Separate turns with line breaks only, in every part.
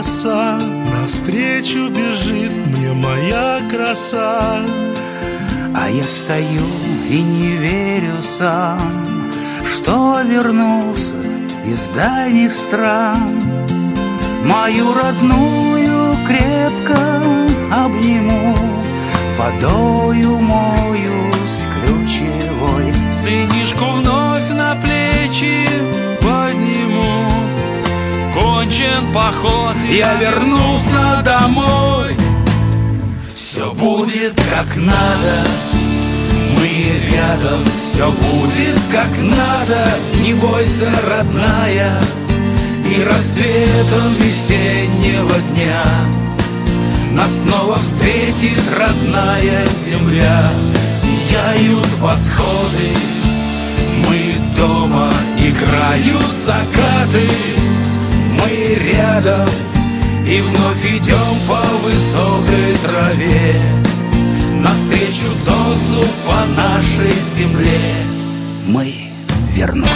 роса, навстречу бежит мне моя краса.
А я стою и не верю сам, что вернулся из дальних стран. Мою родную крепко обниму, водою мою с ключевой.
Сынишку вновь на плечи подниму. Кончен поход, я вернулся домой.
Все будет как надо, мы рядом. Все будет как надо, не бойся, родная. И рассветом весеннего дня нас снова встретит родная земля. Сияют восходы, мы дома, играют закаты. Мы рядом и вновь идем по высокой траве, навстречу солнцу по нашей земле. Мы вернулись.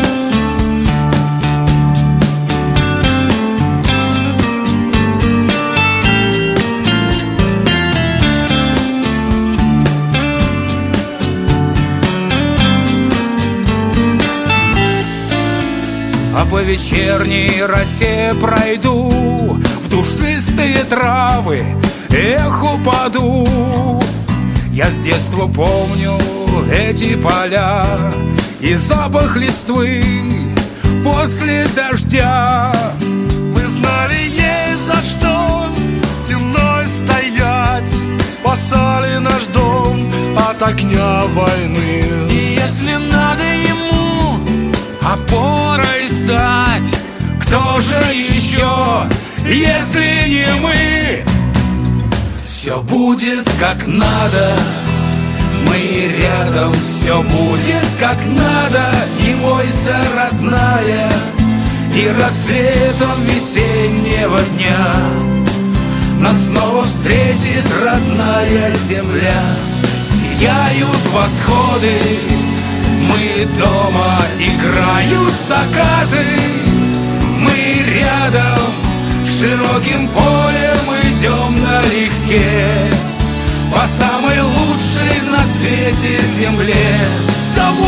А по вечерней росе пройду, в душистые травы эх упаду. Я с детства помню эти поля и запах листвы после дождя.
Мы знали, есть за что стеной стоять, спасали наш дом от огня войны.
И если надо ему опорой стать, кто же еще, если не мы?
Все будет как надо, мы рядом. Все будет как надо, не бойся, родная. И рассветом весеннего дня нас снова встретит родная земля. Сияют восходы, мы дома, играют закаты. Мы рядом, широким полем идем налегке по самой лучшей на свете земле. Все